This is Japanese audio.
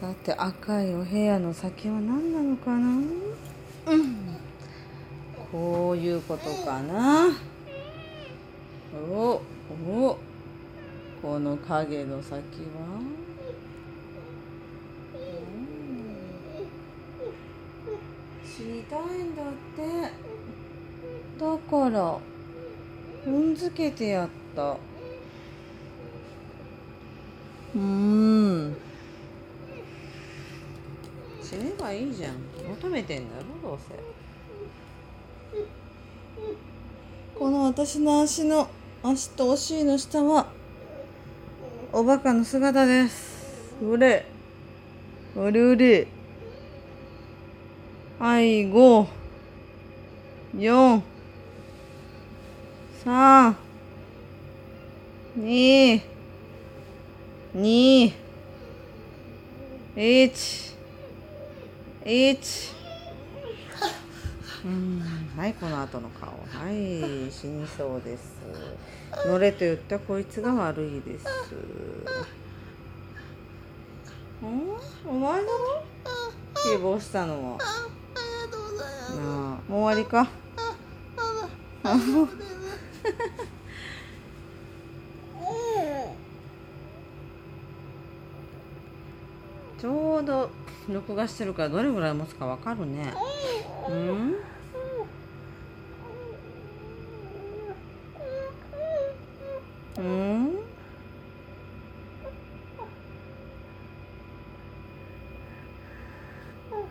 さて赤いお部屋の先は何なのかな。こういうことかな。おこの影の先は、知りたいんだって。だから踏んづけてやった。死ねばいいじゃん。求めてんだろどうせ。この私の足とお尻の下はおバカの姿です。うれはい、5、4、3、2、1。はい、この後の顔。はい、死にそうです。乗れと言ったこいつが悪いです。お前だろ希望したのは。なあ、もう終わりか。ちょうど録画してるからどれぐらい持つかわかるね。